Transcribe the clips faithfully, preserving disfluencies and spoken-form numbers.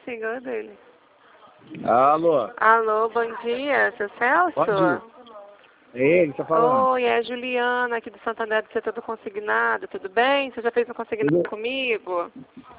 igual a dele. Alô? Alô, bom dia, seu Celso? Bom dia. É ele que tá falando. Oi, é a Juliana aqui do Santander do Setor do Consignado, tudo bem? Você já fez um consignado Tudo... comigo?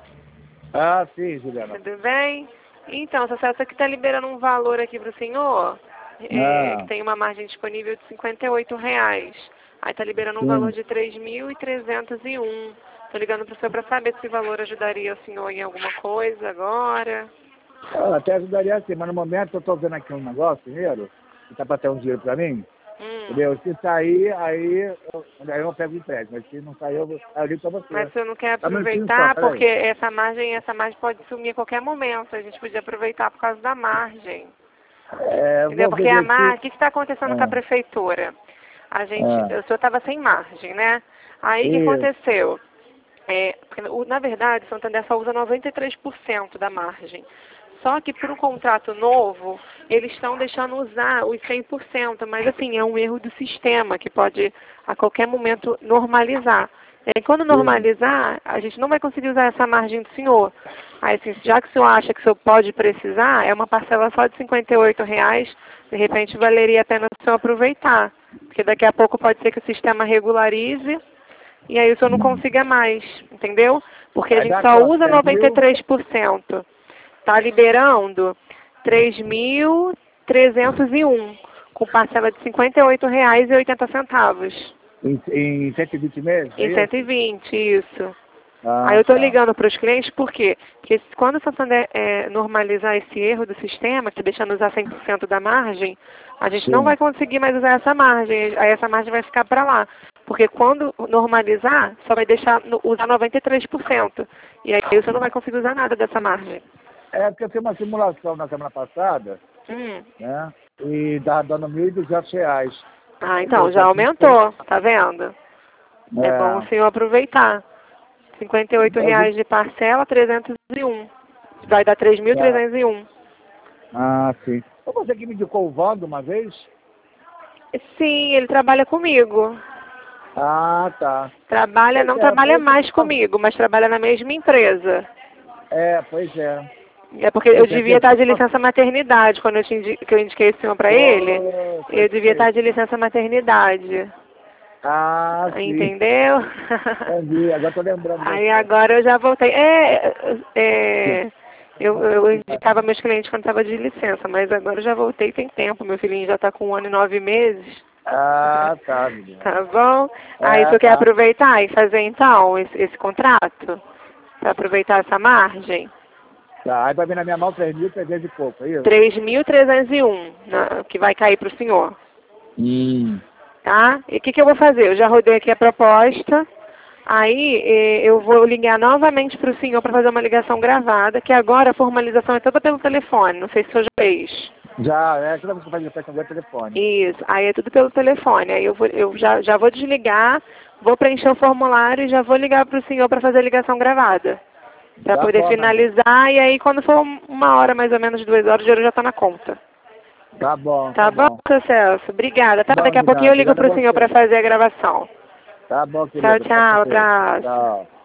Ah, sim, Juliana. Tudo bem? Então, seu Celso, aqui está liberando um valor aqui para o senhor, é, Ah, que tem uma margem disponível de cinquenta e oito reais. Aí está liberando um valor sim. de três mil trezentos e um. Estou ligando para o senhor para saber se esse valor ajudaria o senhor em alguma coisa agora. Ah, até ajudaria sim, mas no momento eu tô vendo aqui um negócio primeiro, que tá pra ter um dinheiro pra mim, Hum. entendeu? Se sair, aí eu, aí eu pego o empréstimo, mas se não sair, eu, vou- aí eu ligo pra você. Mas o senhor não quer Dá um minutinho só, aproveitar, peraí. porque essa margem, essa margem pode sumir a qualquer momento. A gente podia aproveitar por causa da margem. É, eu Entendeu? vou ver Porque a direitinho. margem, o que está acontecendo com a Ah, prefeitura? A gente, ah, o senhor estava sem margem, né? Aí o que isso. aconteceu? É, porque, o- na verdade, o Santander só usa noventa e três por cento da margem. Só que para o contrato novo, eles estão deixando usar os cem por cento, mas assim, é um erro do sistema que pode a qualquer momento normalizar. E quando Sim. normalizar, a gente não vai conseguir usar essa margem do senhor. Aí, assim, já que o senhor acha que o senhor pode precisar, é uma parcela só de cinquenta e oito reais, de repente valeria a pena o senhor aproveitar. Porque daqui a pouco pode ser que o sistema regularize e aí o senhor não Hum. consiga mais, entendeu? Porque a Aí gente dá só quanto? usa três noventa e mil? três por cento. Está liberando três mil trezentos e um, com parcela de cinquenta e oito reais e oitenta centavos. Em, em cento e vinte meses, é Em cento e isso? vinte, isso. Aí Ah, eu estou tá. ligando para os clientes por quê? Porque quando o Santander é, normalizar esse erro do sistema, que deixando usar cem por cento da margem, a gente não Sim. vai conseguir mais usar essa margem. Aí essa margem vai ficar para lá. Porque quando normalizar, só vai deixar no- usar noventa e três por cento. E aí você não vai conseguir usar nada dessa margem. É porque eu fiz uma simulação na semana passada, Hum. né? E dá dando mil e duzentos reais. Ah, Entendeu? então, já Só que tem- aumentou, tá vendo? É bom o é, senhor aproveitar. cinquenta e oito eu vi- reais de parcela, trezentos e um. Vai dar três mil é, trezentos e um. ah, sim. Foi você que me indicou o Vando uma vez? Sim, ele trabalha comigo. Ah, tá. Trabalha, Pois não é, trabalha foi isso que mais eu- comigo, mas trabalha na mesma empresa. É, pois é. É porque eu Pois é, devia porque estar de eu- licença maternidade, quando eu, te indi que eu indiquei esse senhor para ele, Pô, foi eu isso devia estar mesmo. de licença maternidade. Ah, sim. Entendeu? Entendi, agora tô lembrando Aí você. agora eu já voltei. É, Sim. é, eu, eu indicava meus clientes quando estava de licença, mas agora eu já voltei tem tempo. Meu filhinho já está com um ano e nove meses. Ah, tá, menina. Tá bom? Aí É, você quer tá. aproveitar e fazer então esse, esse contrato? Para aproveitar essa margem? Tá, aí vai vir na minha mão três mil trezentos e pouco, é isso? três mil trezentos e um, né, que vai cair para o senhor. Hum. Tá? E o que, que eu vou fazer? Eu já rodei aqui a proposta. Aí eh, eu vou ligar novamente para o senhor para fazer uma ligação gravada, que agora a formalização é toda pelo telefone. Não sei se o senhor já fez. Já, é, toda vez que eu faço empréstimo agora é telefone. Isso, aí é tudo pelo telefone. Aí eu, vou, eu já, já vou desligar, vou preencher o formulário e já vou ligar para o senhor para fazer a ligação gravada. Para Tá poder bom, meu amor. finalizar, e aí quando for uma hora, mais ou menos duas horas, o dinheiro já está na conta. Tá bom, tá Tá bom, bom. seu Celso? Obrigada. Tá Tá, bom, daqui a Juliana. pouquinho eu ligo Obrigado a para o senhor para você. fazer a gravação. Tá bom, Tchau, querido. Pode tchau, ser. abraço. Tchau.